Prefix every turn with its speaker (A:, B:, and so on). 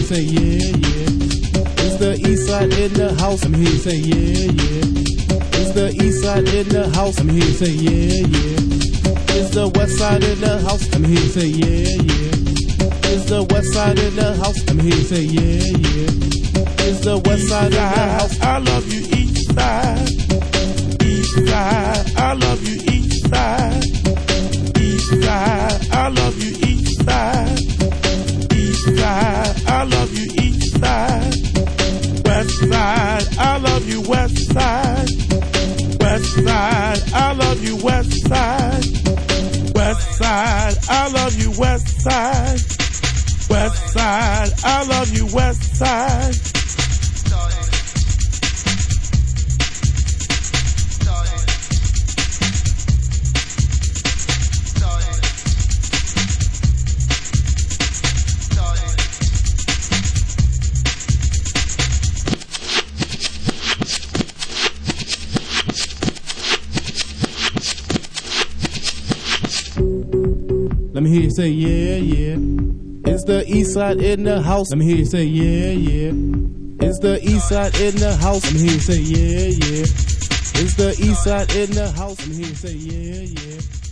A: say yeah, yeah. It's the east side in the house. I'm here to say yeah, yeah. It's the east side in the house. I'm here to say yeah, yeah. It's the west side in the house. I'm here to say yeah, yeah. It's the west side in the house. I'm here to say yeah, yeah. It's the west side in the house.
B: I love you east side. East side. I love you east side. East side. I love you east side. East side. I love you east side. West side. I love you west side. West side. I love you west side. West side. I love you west side. West side. I love you west side.
A: Let me hear you say yeah, yeah. It's the east side in the house. Let me hear you say yeah, yeah. It's the east side in the house. Let me hear you say yeah, yeah. It's the east side in the house. Let me hear you say yeah, yeah.